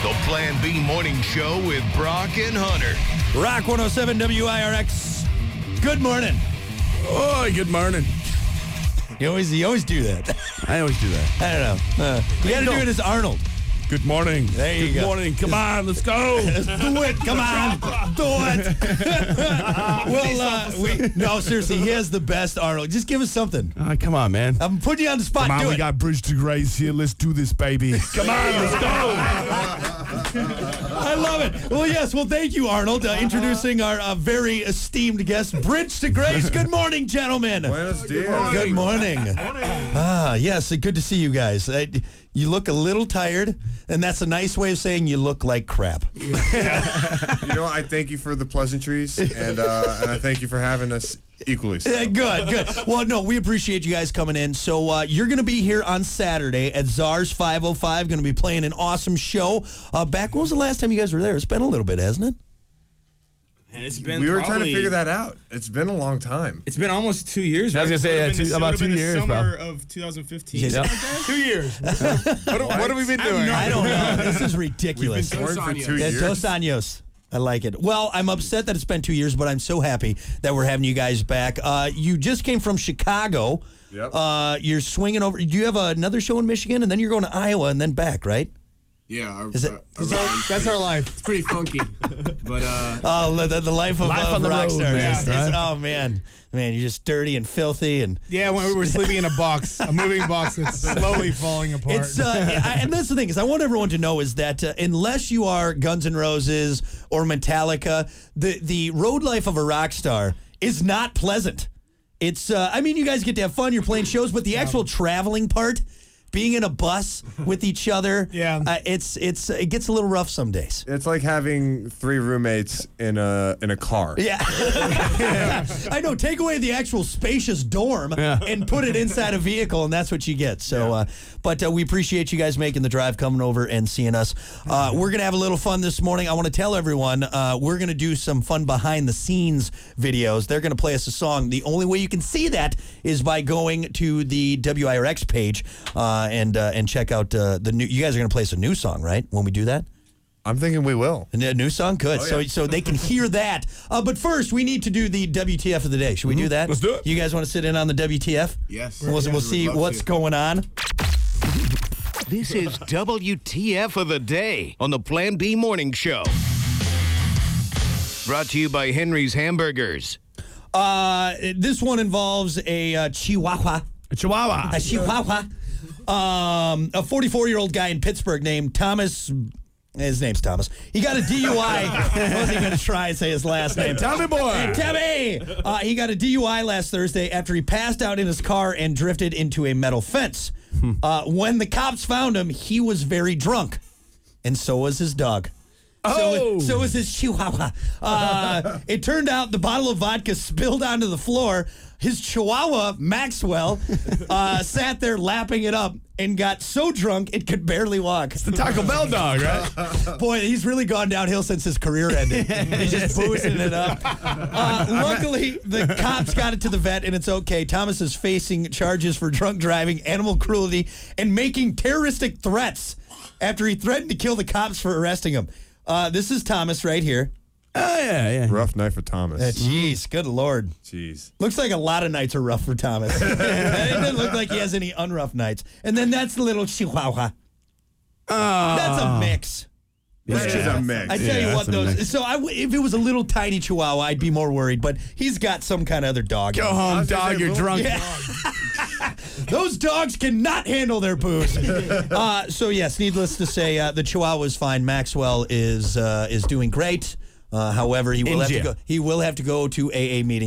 The Plan B Morning Show with Brock and Hunter. Rock 107 WIRX. Good morning. Oh, good morning. You always do that. I always do that. I don't know. You got to do it as Arnold. Good morning. There you go. Good morning. Come on, let's go. Let's do it. Come on. Do it. No, seriously, he has the best Arnold. Just give us something. Come on, man. I'm putting you on the spot. Come on, do we it. got Bridge to Grace here. Let's do this, baby. Come on, let's go. I love it. Well, yes. Well, thank you, Arnold. Introducing our very esteemed guest, Bridge to Grace. Good morning, gentlemen. Buenos dias. Good morning. Yes. Good to see you guys. You look a little tired, and that's a nice way of saying you look like crap. You know, I thank you for the pleasantries, and I thank you for having us equally. So. Good. Well, no, we appreciate you guys coming in. So you're going to be here on Saturday at Czars 505. Going to be playing an awesome show. When was the last time you guys were there? It's been a little bit, hasn't it? And it's been We were trying to figure that out. It's been a long time. It's been almost 2 years. I was going to say, about 2 years, bro. Summer of 2015. Yeah. 2 years. What have we been doing? I don't know. This is ridiculous. We've been touring for 2 Yeah, years. 2 años. I like it. Well, I'm upset that it's been 2 years, but I'm so happy that we're having you guys back. You just came from Chicago. Yep. You're swinging over. Do you have another show in Michigan, and then you're going to Iowa and then back, right? Yeah, That's our life. it's pretty funky, but The life of on the rock road, stars. man, right? Oh man, you're just dirty and filthy, and Yeah, when we were sleeping in a box, a moving box that's slowly falling apart. it's and that's the thing is I want everyone to know is that unless you are Guns N' Roses or Metallica, the road life of a rock star is not pleasant. It's you guys get to have fun, you're playing shows, but the actual traveling part, being in a bus with each other, it gets a little rough some days. It's like having 3 roommates in a car. Yeah. I know. Take away the actual spacious dorm and put it inside a vehicle, and that's what you get. So, but we appreciate you guys making the drive, coming over and seeing us. We're going to have a little fun this morning. I want to tell everyone we're going to do some fun behind-the-scenes videos. They're going to play us a song. The only way you can see that is by going to the WIRX page and check out the new. You guys are going to play us a new song, right? When we do that. I'm thinking we will. A new song? Good. Oh, yeah. So they can hear that. But first, we need to do the WTF of the day. Should we do that? Let's do it. You guys want to sit in on the WTF? yes, We'll see what's going on. This is WTF of the Day on the Plan B Morning Show. Brought to you by Henry's Hamburgers. This one involves a Chihuahua. A Chihuahua. A Chihuahua. A 44-year-old guy in Pittsburgh named Thomas. His name's Thomas. He got a DUI. I wasn't even going to try and say his last name. Tommy boy. Tammy! He got a DUI last Thursday after he passed out in his car and drifted into a metal fence. When the cops found him, he was very drunk. And so was his dog. So was his Chihuahua. It turned out the bottle of vodka spilled onto the floor. His Chihuahua, Maxwell, sat there lapping it up and got so drunk it could barely walk. The Taco Bell dog, right? Boy, he's really gone downhill since his career ended. He's just boozing it up. Luckily, the cops got it to the vet, and it's okay. Thomas is facing charges for drunk driving, animal cruelty, and making terroristic threats after he threatened to kill the cops for arresting him. This is Thomas right here. Oh, yeah. Rough night for Thomas. Jeez, good Lord. Jeez. Looks like a lot of nights are rough for Thomas. It doesn't look like he has any unrough nights. And then that's the little Chihuahua. That's a mix. This is a mix. I tell you what, those. So if it was a little tiny Chihuahua, I'd be more worried. But he's got some kind of other dog. Go home, dog. You're drunk. Yeah. Those dogs cannot handle their booze. So yes, needless to say, the Chihuahua is fine. Maxwell is doing great. However, he will have to go to AA meeting.